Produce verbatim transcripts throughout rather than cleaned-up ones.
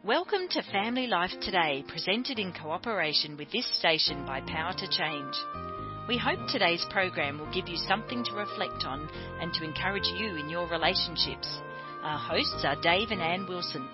Welcome to Family Life Today, presented in cooperation with this station by Power to Change. We hope today's program will give you something to reflect on and to encourage you in your relationships. Our hosts are Dave and Ann Wilson.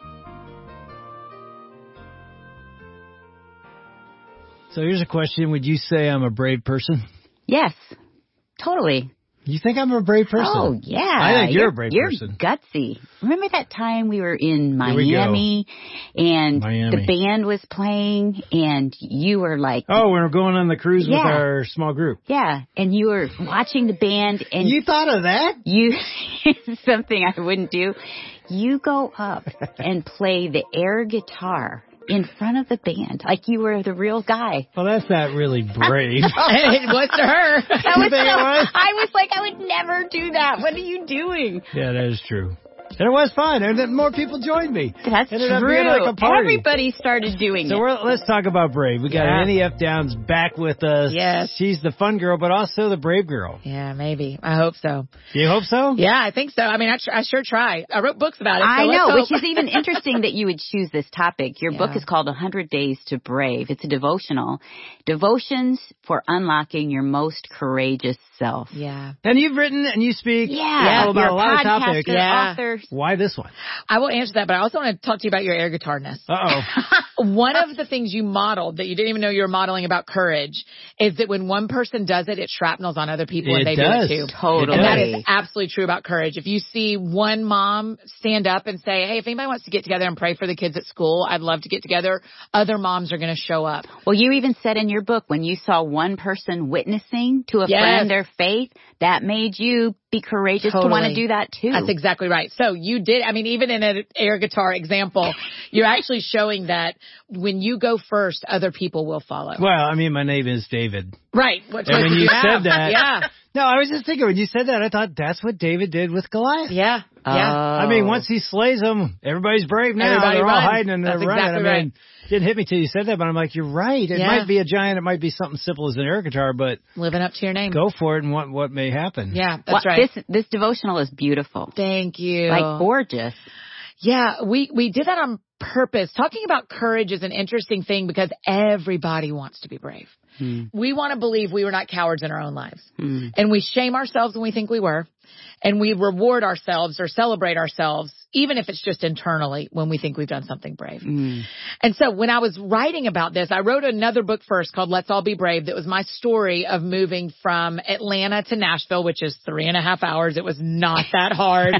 So here's a question. Would you say I'm a brave person? Yes, totally. You think I'm a brave person? Oh, yeah. I think you're, you're a brave you're person. You're gutsy. Remember that time we were in Miami and Miami. the band was playing and you were like... Oh, we were going on the cruise yeah. with our small group. Yeah, and you were watching the band and... You thought of that? You something I wouldn't do. You go up and play the air guitar in front of the band, like you were the real guy. Well, that's not really brave. It was to her. That was You think so, it was? I was like, I would never do that. What are you doing? Yeah, that is true. And it was fun, and then more people joined me. That's Ended true. Up being like a party. Everybody started doing so it. We're, let's talk about Brave. We got Yeah. Annie F. Downs back with us. Yes. She's the fun girl, but also the brave girl. Yeah, maybe. I hope so. You hope so? Yeah, I think so. I mean, I, tr- I sure try. I wrote books about it. So I let's know, hope. which is even interesting that you would choose this topic. Your Yeah. book is called one hundred days to Brave. It's a devotional. Devotions for unlocking your most courageous self. Yeah. And you've written and you speak Yeah, all about you're a lot of podcaster, topics. Yeah. author. Why this one? I will answer that, but I also want to talk to you about your air guitarness. Uh-oh. One of the things you modeled that you didn't even know you were modeling about courage is that when one person does it, it shrapnels on other people and It they does. do it too. Totally. And that is absolutely true about courage. If you see one mom stand up and say, hey, if anybody wants to get together and pray for the kids at school, I'd love to get together, other moms are going to show up. Well, you even said in your book, when you saw one person witnessing to a Yes. friend their faith, that made you be courageous to want to Totally. do that too. That's exactly right. So you did, I mean, even in an air guitar example, you're actually showing that when you go first, other people will follow. Well, I mean, my name is David. Right. What And choice when do you have? said that, Yeah. no, I was just thinking when you said that, I thought that's what David did with Goliath. Yeah. Oh. Yeah. I mean, once he slays them, everybody's brave now. Everybody they're all runs. hiding and they're That's running. exactly I mean, right. it didn't hit me till you said that, but I'm like, you're right. It Yeah. might be a giant. It might be something simple as an air guitar, but Living up to your name. go for it and what what may happen. Yeah, that's Well, right. This this devotional is beautiful. Thank you. Like gorgeous. Yeah, we, we did that on purpose. Talking about courage is an interesting thing because everybody wants to be brave. Hmm. We want to believe we were not cowards in our own lives. Hmm. And we shame ourselves when we think we were. And we reward ourselves or celebrate ourselves, even if it's just internally, when we think we've done something brave. Hmm. And so when I was writing about this, I wrote another book first called Let's All Be Brave. That was my story of moving from Atlanta to Nashville, which is three and a half hours. It was not that hard.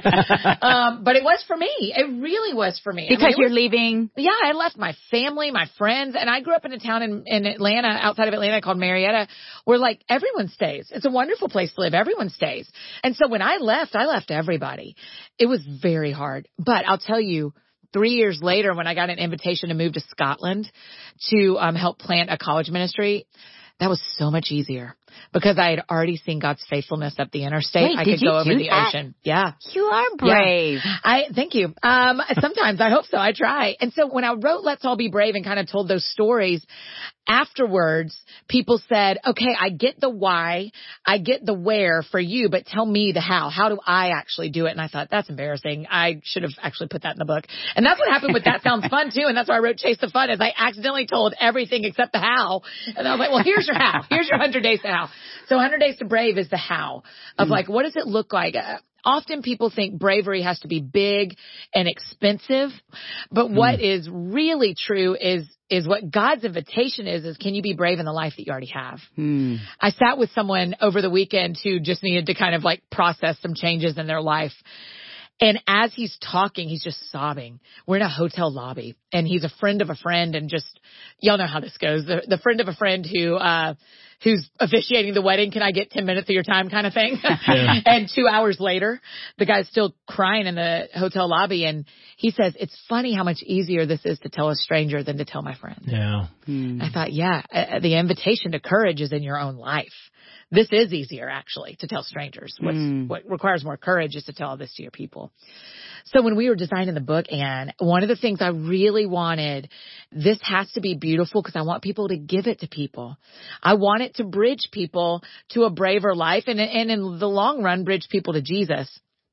um, but it was for me. It really was for me. I Because mean, it you're was- leaving. Yeah, I left my family, my friends, and I grew up in a town in, in Atlanta, outside of Atlanta called Marietta, where like everyone stays. It's a wonderful place to live. Everyone stays. And so when I left, I left everybody. It was very hard. But I'll tell you, three years later, when I got an invitation to move to Scotland to um, help plant a college ministry, that was so much easier because I had already seen God's faithfulness up the interstate. Wait, I did could you go over do the that? ocean. Yeah. You are brave. Yeah. I thank you. Um, sometimes I hope so. I try. And so when I wrote Let's All Be Brave and kind of told those stories, afterwards, people said, okay, I get the why, I get the where for you, but tell me the how. How do I actually do it? And I thought, that's embarrassing. I should have actually put that in the book. And that's what happened with That Sounds Fun too. And that's why I wrote Chase the Fun, is I accidentally told everything except the how. And I was like, well, here's your how. Here's your one hundred days to how. So one hundred days to Brave is the how of like, what does it look like? Uh, Often people think bravery has to be big and expensive, but what mm. is really true is is what God's invitation is, is can you be brave in the life that you already have? Hmm. I sat with someone over the weekend who just needed to kind of like process some changes in their life. And as he's talking, he's just sobbing. We're in a hotel lobby and he's a friend of a friend and just, y'all know how this goes. The, the friend of a friend who, uh, who's officiating the wedding. Can I get ten minutes of your time kind of thing? Yeah. And two hours later, the guy's still crying in the hotel lobby. And he says, it's funny how much easier this is to tell a stranger than to tell my friend. Yeah. Hmm. I thought, yeah, uh, the invitation to courage is in your own life. This is easier, actually, to tell strangers. What's, Mm. What requires more courage is to tell this to your people. So when we were designing the book, Anne, one of the things I really wanted, this has to be beautiful because I want people to give it to people. I want it to bridge people to a braver life and, and in the long run, bridge people to Jesus.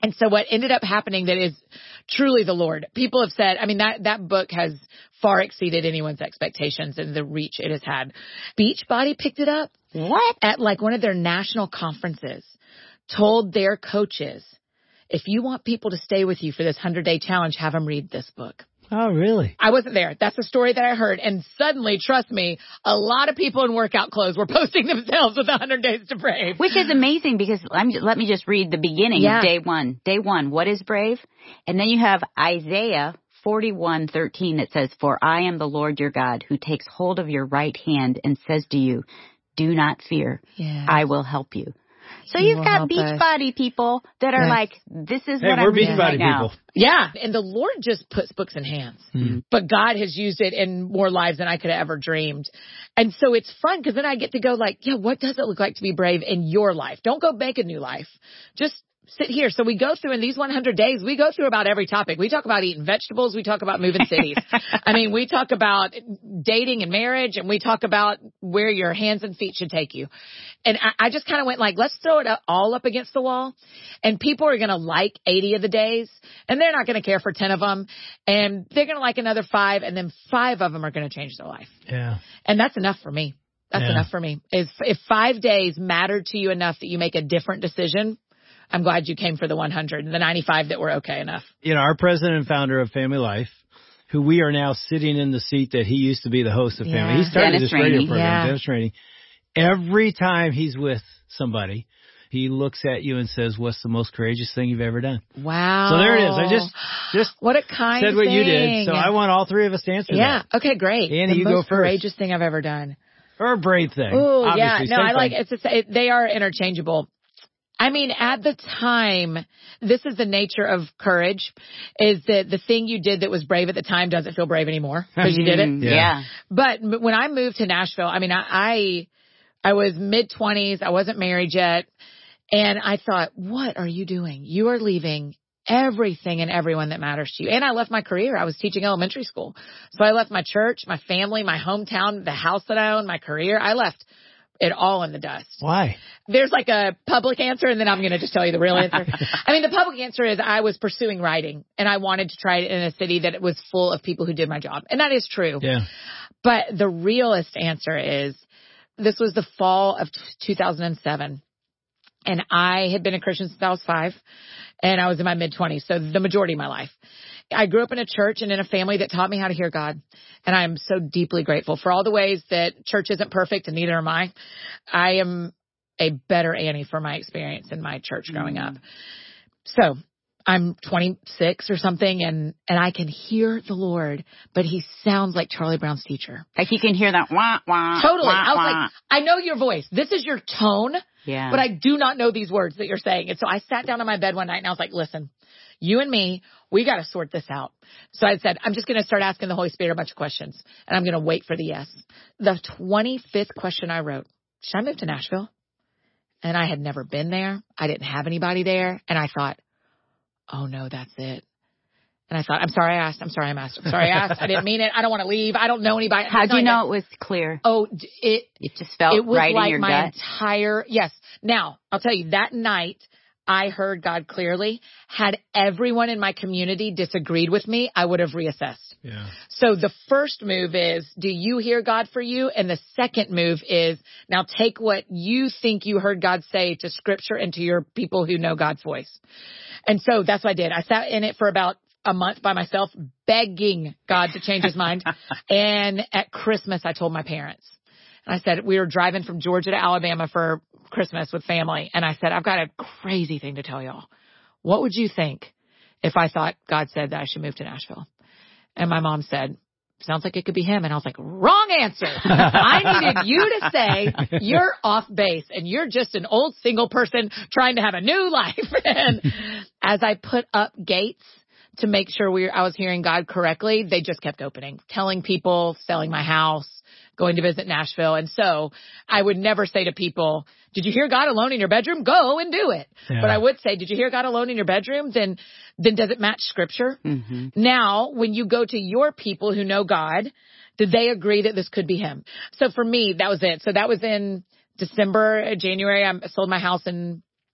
And so what ended up happening that is truly the Lord. People have said, I mean, that, that book has far exceeded anyone's expectations and the reach it has had. Beachbody picked it up. What? At like one of their national conferences, told their coaches, if you want people to stay with you for this hundred-day challenge, have them read this book. Oh, really? I wasn't there. That's the story that I heard. And suddenly, trust me, a lot of people in workout clothes were posting themselves with one hundred Days to Brave. Which is amazing because let me, let me just read the beginning Yeah. of day one. Day one, what is brave? And then you have Isaiah forty-one thirteen that says, for I am the Lord your God who takes hold of your right hand and says to you, do not fear. Yeah. I will help you. So He you've will got help us. Beachbody people that are Yes. like, this is Hey, what we're I'm doing Beachbody right now. people. Yeah. And the Lord just puts books in hands. Mm-hmm. But God has used it in more lives than I could have ever dreamed. And so it's fun because then I get to go like, yeah, what does it look like to be brave in your life? Don't go make a new life. Just sit here. So we go through in these one hundred days, we go through about every topic. We talk about eating vegetables. We talk about moving cities. I mean, we talk about dating and marriage, and we talk about where your hands and feet should take you. And I, I just kind of went like, let's throw it all up against the wall. And people are going to like eighty of the days, and they're not going to care for ten of them. And they're going to like another five, and then five of them are going to change their life. Yeah. And that's enough for me. That's Yeah. enough for me. If, if five days mattered to you enough that you make a different decision, I'm glad you came for the one hundred and the ninety-five that were okay enough. You know, our president and founder of Family Life, who we are now sitting in the seat that he used to be the host of Family. Yeah. He started Dennis this radio Rainey. program, Yeah. Dennis Rainey. Every time he's with somebody, he looks at you and says, what's the most courageous thing you've ever done? Wow. So there it is. I just, just what a kind said what thing. you did. So I want all three of us to answer Yeah. that. Okay, great. Annie, the you most go first. courageous thing I've ever done. Or a brave thing. Oh, yeah. Obviously, No, same I like thing. it's just, it, they are interchangeable. I mean, at the time, this is the nature of courage, is that the thing you did that was brave at the time doesn't feel brave anymore because you did it. Mm, Yeah. yeah. But m- when I moved to Nashville, I mean, I, I, I was mid twenties. I wasn't married yet. And I thought, what are you doing? You are leaving everything and everyone that matters to you. And I left my career. I was teaching elementary school. So I left my church, my family, my hometown, the house that I own, my career. I left it all in the dust. Why? There's like a public answer, and then I'm going to just tell you the real answer. I mean, the public answer is I was pursuing writing, and I wanted to try it in a city that was full of people who did my job. And that is true. Yeah. But the realest answer is this was the fall of two thousand seven. And I had been a Christian since I was five, and I was in my mid-twenties, so the majority of my life. I grew up in a church and in a family that taught me how to hear God. And I am so deeply grateful for all the ways that church isn't perfect, and neither am I. I am a better Annie for my experience in my church growing up. So I'm twenty-six or something, and, and I can hear the Lord, but he sounds like Charlie Brown's teacher. Like you can hear that wah, wah. Totally. Wah, I was wah. like, I know your voice. This is your tone. Yeah. But I do not know these words that you're saying. And so I sat down on my bed one night and I was like, listen, you and me, we got to sort this out. So I said, I'm just going to start asking the Holy Spirit a bunch of questions, and I'm going to wait for the yes. The twenty-fifth question I wrote, should I move to Nashville? And I had never been there. I didn't have anybody there. And I thought, oh no, that's it. And I thought, I'm sorry I asked. I'm sorry I asked. I'm sorry I asked. I didn't mean it. I don't want to leave. I don't know anybody. How do you It's not know like- it was clear? Oh, d- it, It just felt it was right like in your my gut. entire, yes. Now, I'll tell you, that night I heard God clearly. Had everyone in my community disagreed with me, I would have reassessed. Yeah. So the first move is, do you hear God for you? And the second move is, now take what you think you heard God say to scripture and to your people who know God's voice. And so that's what I did. I sat in it for about a month by myself, begging God to change his mind. And at Christmas, I told my parents. And I said, we were driving from Georgia to Alabama for Christmas with family. And I said, I've got a crazy thing to tell y'all. What would you think if I thought God said that I should move to Nashville? And my mom said, sounds like it could be him. And I was like, wrong answer. I needed you to say you're off base and you're just an old single person trying to have a new life. And as I put up gates to make sure we were, I was hearing God correctly, they just kept opening, telling people, selling my house, going to visit Nashville. And so I would never say to people, did you hear God alone in your bedroom? Go and do it. Yeah. But I would say, did you hear God alone in your bedroom? Then, then does it match scripture? Mm-hmm. Now, when you go to your people who know God, did they agree that this could be him? So for me, that was it. So that was in December, January. I sold my house in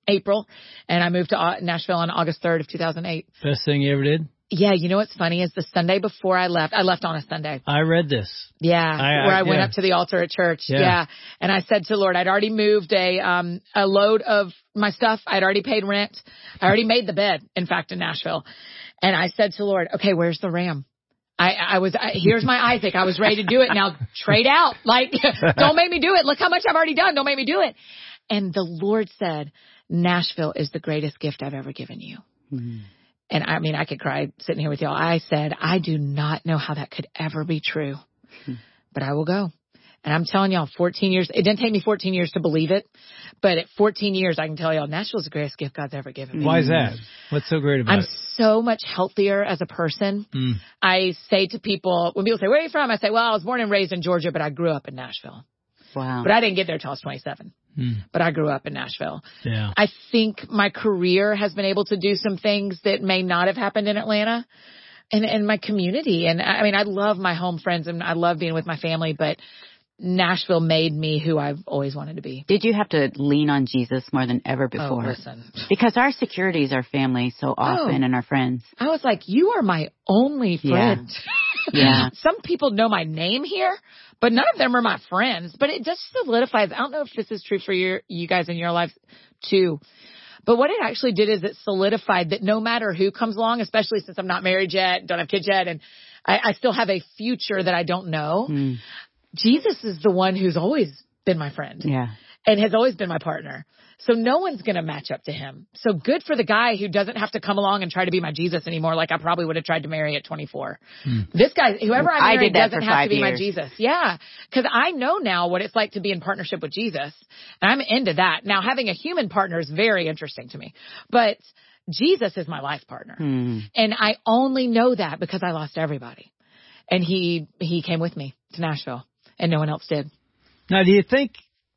April, and I moved to uh, Nashville on August third of two thousand eight. Best thing you ever did? Yeah, you know what's funny is the Sunday before I left, I left on a Sunday. I read this. Yeah, I, where I, I went yeah. up to the altar at church. Yeah. yeah. And I said to the Lord, I'd already moved a, um, a load of my stuff. I'd already paid rent. I already made the bed, in fact, in Nashville. And I said to the Lord, okay, where's the ram? I, I was, I, here's my Isaac. I was ready to do it. Now trade out. Like, don't make me do it. Look how much I've already done. Don't make me do it. And the Lord said, Nashville is the greatest gift I've ever given you. Mm-hmm. And I mean, I could cry sitting here with y'all. I said, I do not know how that could ever be true, mm-hmm. but I will go. And I'm telling y'all, fourteen years, it didn't take me fourteen years to believe it, but at fourteen years, I can tell y'all, Nashville's the greatest gift God's ever given me. Why is that? What's so great about I'm it? I'm so much healthier as a person. Mm. I say to people, when people say, where are you from? I say, well, I was born and raised in Georgia, but I grew up in Nashville. Wow. But I didn't get there till I was twenty-seven. Mm. But I grew up in Nashville. Yeah. I think my career has been able to do some things that may not have happened in Atlanta and, and my community. And I mean, I love my home friends and I love being with my family, but Nashville made me who I've always wanted to be. Did you have to lean on Jesus more than ever before? Oh, listen. Because our security is our family so often oh. and our friends. I was like, you are my only friend. Yeah. yeah. Some people know my name here, but none of them are my friends. But it just solidifies. I don't know if this is true for your, you guys in your life too. But what it actually did is it solidified that no matter who comes along, especially since I'm not married yet, don't have kids yet, and I, I still have a future that I don't know. Mm. Jesus is the one who's always been my friend. Yeah. And has always been my partner. So no one's going to match up to him. So good for the guy who doesn't have to come along and try to be my Jesus anymore like I probably would have tried to marry at twenty-four. Hmm. This guy, whoever I marry, doesn't have to be years. my Jesus. Yeah. Because I know now what it's like to be in partnership with Jesus. And I'm into that. Now, having a human partner is very interesting to me. But Jesus is my life partner. Hmm. And I only know that because I lost everybody. And he he came with me to Nashville. And no one else did. Now, do you think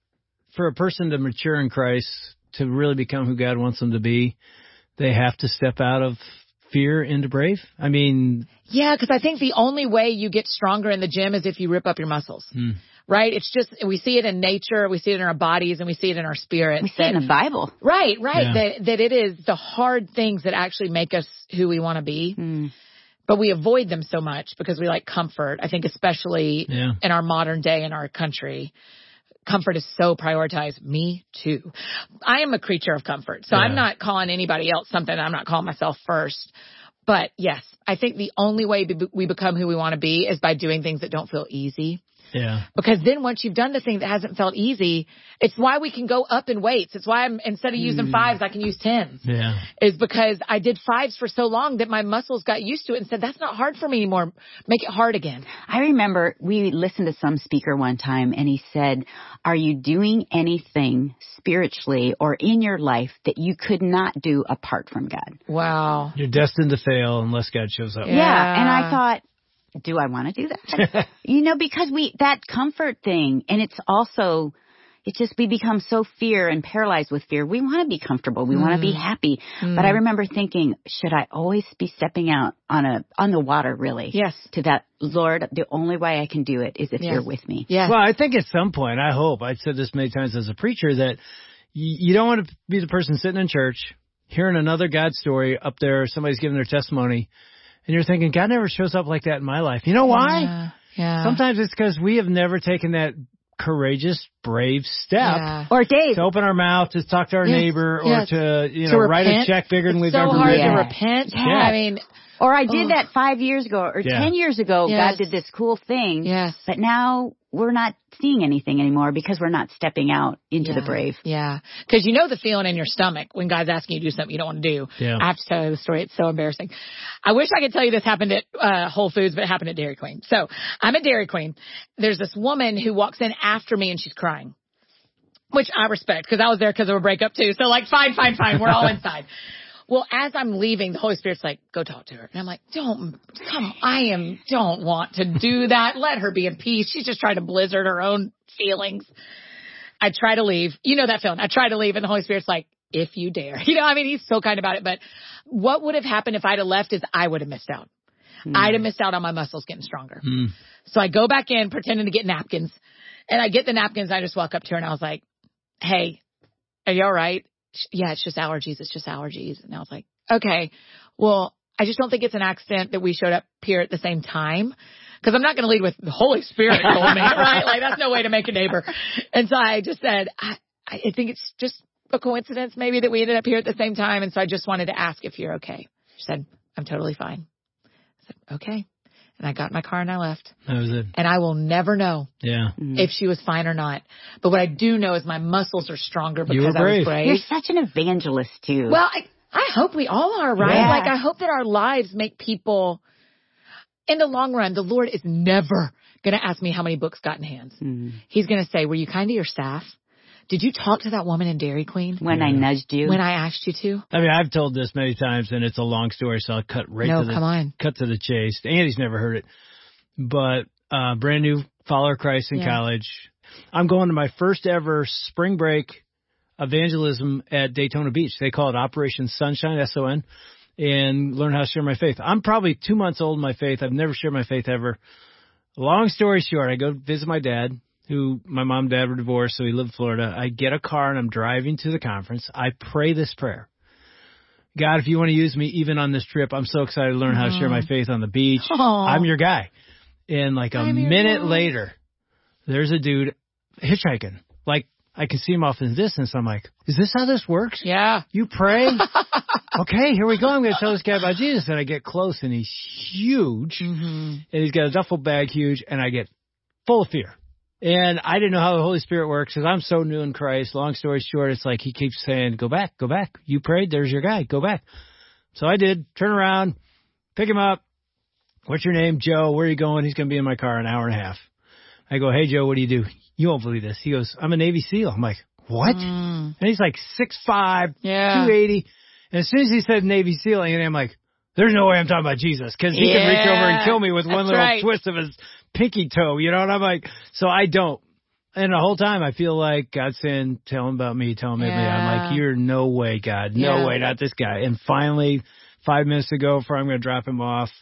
for a person to mature in Christ, to really become who God wants them to be, they have to step out of fear into brave? I mean... Yeah, because I think the only way you get stronger in the gym is if you rip up your muscles. Hmm. Right? It's just, we see it in nature, we see it in our bodies, and we see it in our spirits. We see that, it in the Bible. Right, right. Yeah. That, that it is the hard things that actually make us who we want to be. Hmm. But we avoid them so much because we like comfort. I think especially yeah. in our modern day in our country, comfort is so prioritized. Me too. I am a creature of comfort. So yeah. I'm not calling anybody else something. I'm not calling myself first. But yes, I think the only way we become who we want to be is by doing things that don't feel easy. Yeah. Because then once you've done the thing that hasn't felt easy, it's why we can go up in weights. It's why I'm, instead of using mm. fives, I can use tens. Yeah. Is because I did fives for so long that my muscles got used to it and said, that's not hard for me anymore. Make it hard again. I remember we listened to some speaker one time and he said, are you doing anything spiritually or in your life that you could not do apart from God? Wow. You're destined to fail unless God shows up. Yeah. yeah. And I thought, do I want to do that? You know, because we, that comfort thing, and it's also, it's just, we become so fear and paralyzed with fear. We want to be comfortable. We mm. want to be happy. Mm. But I remember thinking, should I always be stepping out on a, on the water, really? Yes. To that, Lord, the only way I can do it is if yes. you're with me. Yes. Well, I think at some point, I hope, I've said this many times as a preacher, that you, you don't want to be the person sitting in church, hearing another God story up there, somebody's giving their testimony, and you're thinking, God never shows up like that in my life. You know why? Yeah. yeah. Sometimes it's because we have never taken that courageous, brave step. Yeah. Or Dave. To open our mouth, to talk to our yes. neighbor, yes. or to, you to know, repent. write a check bigger than it's we've so ever hard written. to repent. Yeah. I mean... Or I did oh. that five years ago or yeah. ten years ago. Yes. God did this cool thing. Yes. But now we're not seeing anything anymore because we're not stepping out into yeah. the brave. Yeah. Because you know the feeling in your stomach when God's asking you to do something you don't want to do. Yeah. I have to tell you the story. It's so embarrassing. I wish I could tell you this happened at uh, Whole Foods, but it happened at Dairy Queen. So I'm at Dairy Queen. There's this woman who walks in after me and she's crying, which I respect because I was there because of a breakup too. So like, fine, fine, fine. We're all inside. Well, as I'm leaving, the Holy Spirit's like, go talk to her. And I'm like, don't, come, I am, don't want to do that. Let her be in peace. She's just trying to blizzard her own feelings. I try to leave. You know that feeling. I try to leave and the Holy Spirit's like, if you dare. You know, I mean, he's so kind about it. But what would have happened if I'd have left is I would have missed out. Mm. I'd have missed out on my muscles getting stronger. Mm. So I go back in pretending to get napkins. And I get the napkins. I just walk up to her and I was like, hey, are you all right? yeah, it's just allergies. It's just allergies. And I was like, okay, well, I just don't think it's an accident that we showed up here at the same time. Because I'm not going to lead with the Holy Spirit told me, right? Like, that's no way to make a neighbor. And so I just said, I, I think it's just a coincidence maybe that we ended up here at the same time. And so I just wanted to ask if you're okay. She said, I'm totally fine. I said, okay. And I got in my car and I left. That was it. And I will never know Yeah. if she was fine or not. But what I do know is my muscles are stronger You were because I was brave. brave. You're such an evangelist, too. Well, I, I hope we all are, right? Yeah. Like, I hope that our lives make people, in the long run, the Lord is never going to ask me how many books got in hands. Mm. He's going to say, were you kind to your staff? Did you talk to that woman in Dairy Queen When Yeah. I nudged you. when I asked you to? I mean, I've told this many times, and it's a long story, so I'll cut right No, to the come on. cut to the chase. Andy's never heard it, but uh, brand new follower of Christ in Yeah. college. I'm going to my first ever spring break evangelism at Daytona Beach. They call it Operation Sunshine, S O N, and learn how to share my faith. I'm probably two months old in my faith. I've never shared my faith ever. Long story short, I go visit my dad, who my mom and dad were divorced, so he lived in Florida. I get a car and I'm driving to the conference. I pray this prayer. God, if you want to use me even on this trip, I'm so excited to learn how to share my faith on the beach. Aw. I'm your guy. And like a I'm your minute mom. later, there's a dude hitchhiking. Like I can see him off in the distance. I'm like, is this how this works? Yeah. You pray? Okay, here we go. I'm going to tell this guy about Jesus. And I get close and he's huge. Mm-hmm. And he's got a duffel bag huge. And I get full of fear. And I didn't know how the Holy Spirit works because I'm so new in Christ. Long story short, it's like he keeps saying, go back, go back. You prayed. There's your guy. Go back. So I did. Turn around, pick him up. What's your name? Joe. Where are you going? He's going to be in my car an hour and a half. I go, hey, Joe, what do you do? You won't believe this. He goes, I'm a Navy SEAL. I'm like, what? Mm. And he's like six five, Yeah. two eighty. And as soon as he said Navy SEAL, and I'm like, there's no way I'm talking about Jesus because he can reach over and kill me with one That's little right. twist of his pinky toe, you know? And I'm like, so I don't. And the whole time I feel like God's saying, tell him about me, tell him about me. I'm Yeah. like, you're no way, God. No Yeah. way, not this guy. And finally, five minutes ago before I'm going to drop him off,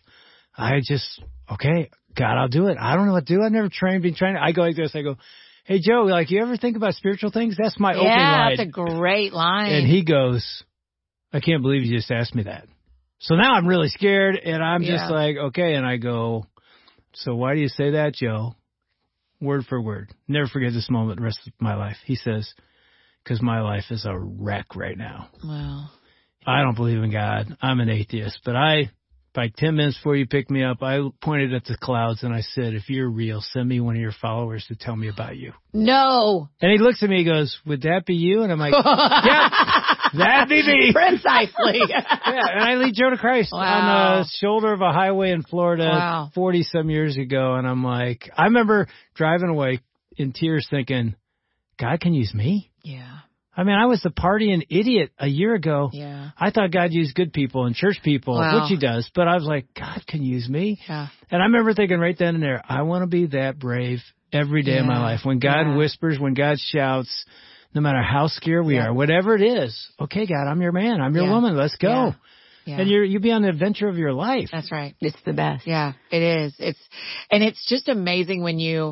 I just, okay, God, I'll do it. I don't know what to do. I've never trained, been trained. I go like this. I go, hey, Joe, like, you ever think about spiritual things? That's my open Yeah, line. that's a great line. And he goes, I can't believe you just asked me that. So now I'm really scared, and I'm just Yeah. like, okay. And I go, so why do you say that, Joe? Word for word. Never forget this moment the rest of my life. He says, because my life is a wreck right now. Wow. I don't believe in God. I'm an atheist. But I, like ten minutes before you picked me up, I pointed at the clouds and I said, if you're real, send me one of your followers to tell me about you. No. And he looks at me and goes, would that be you? And I'm like, yeah, that'd be me. Precisely. Yeah, and I lead Joe to Christ Wow. on the shoulder of a highway in Florida Wow. forty some years ago. And I'm like, I remember driving away in tears thinking, God can use me. Yeah. I mean, I was the partying idiot a year ago. Yeah. I thought God used good people and church people, Wow. which he does. But I was like, God can use me. Yeah. And I remember thinking right then and there, I want to be that brave every day of my Yeah. life. When God Yeah. whispers, when God shouts, no matter how scared we Yeah. are, whatever it is, okay, God, I'm your man. I'm your Yeah. woman. Let's go. Yeah. Yeah. And you're, you be on the adventure of your life. That's right. It's the best. Yeah, it is. It's, and it's just amazing when you,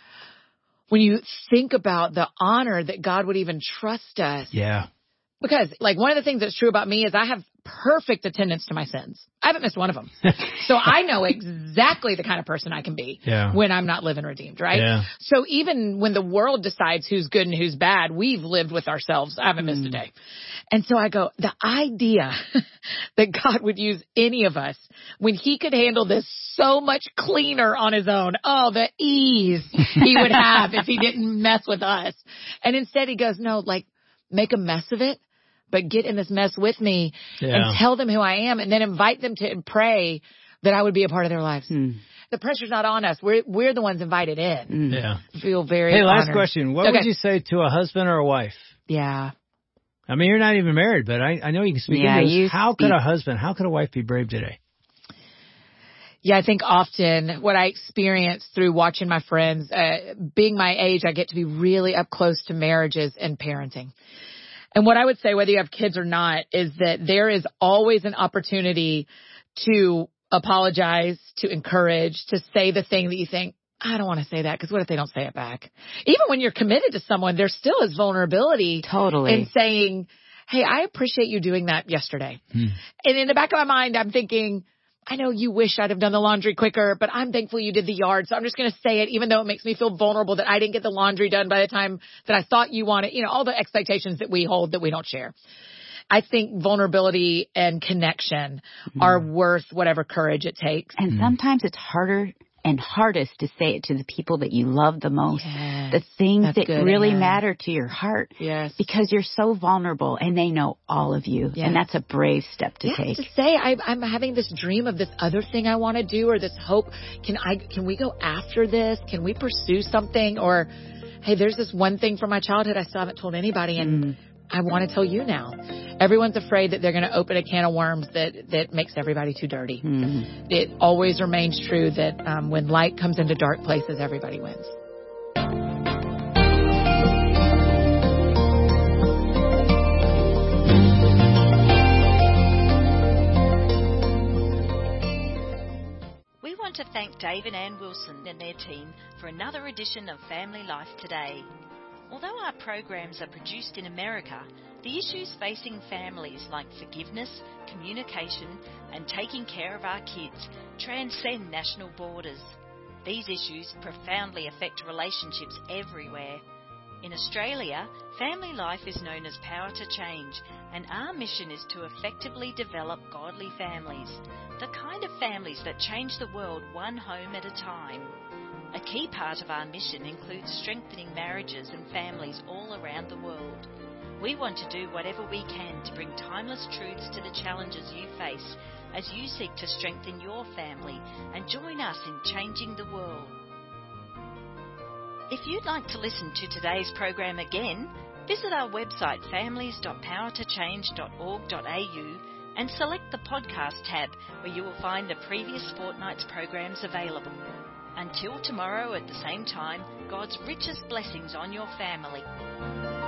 when you think about the honor that God would even trust us. Yeah. Because like one of the things that's true about me is I have perfect attendance to my sins. I haven't missed one of them. So I know exactly the kind of person I can be Yeah. when I'm not living redeemed, right? Yeah. So even when the world decides who's good and who's bad, we've lived with ourselves. I haven't missed a day. And so I go, the idea that God would use any of us when he could handle this so much cleaner on his own. Oh, the ease he would have if he didn't mess with us. And instead he goes, no, like make a mess of it, but get in this mess with me Yeah. and tell them who I am and then invite them to pray that I would be a part of their lives. Hmm. The pressure's not on us. We're, we're the ones invited in. Mm. Yeah. I feel very Hey, last honored. question. What Okay. would you say to a husband or a wife? Yeah. I mean, you're not even married, but I, I know you can speak Yeah, into this. you How could speak. a husband, how could a wife be brave today? Yeah, I think often what I experience through watching my friends, uh, being my age, I get to be really up close to marriages and parenting. And what I would say, whether you have kids or not, is that there is always an opportunity to apologize, to encourage, to say the thing that you think, I don't want to say that because what if they don't say it back? Even when you're committed to someone, there still is vulnerability Totally. in saying, hey, I appreciate you doing that yesterday. Hmm. And in the back of my mind, I'm thinking, I know you wish I'd have done the laundry quicker, but I'm thankful you did the yard. So I'm just going to say it, even though it makes me feel vulnerable that I didn't get the laundry done by the time that I thought you wanted, you know, all the expectations that we hold that we don't share. I think vulnerability and connection mm-hmm. are worth whatever courage it takes. And mm-hmm. sometimes it's harder and hardest to say it to the people that you love the most, yes, the things that good, really Amen. matter to your heart, yes. because you're so vulnerable and they know all of you. Yes. And that's a brave step to yes, take. To say, I, I'm having this dream of this other thing I want to do, or this hope. Can I, can we go after this? Can we pursue something? Or, hey, there's this one thing from my childhood I still haven't told anybody, and mm. I want to tell you now. Everyone's afraid that they're going to open a can of worms that, that makes everybody too dirty. Mm-hmm. It always remains true that um, when light comes into dark places, everybody wins. We want to thank Dave and Ann Wilson and their team for another edition of Family Life Today. Although our programs are produced in America, the issues facing families like forgiveness, communication, and taking care of our kids transcend national borders. These issues profoundly affect relationships everywhere. In Australia, Family Life is known as Power to Change, and our mission is to effectively develop godly families, the kind of families that change the world one home at a time. A key part of our mission includes strengthening marriages and families all around the world. We want to do whatever we can to bring timeless truths to the challenges you face as you seek to strengthen your family and join us in changing the world. If you'd like to listen to today's program again, visit our website families dot power to change dot org dot a u and select the podcast tab where you will find the previous fortnight's programs available. Until tomorrow at the same time, God's richest blessings on your family.